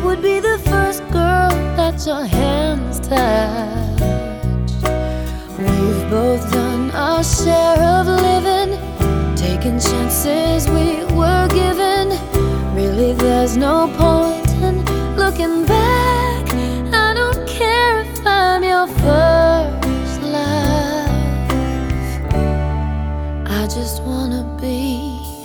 would be the first girl that your hands touch. We've both done our share of living, taking chances we were given. Really, there's no point in looking back. I don't care if I'm your first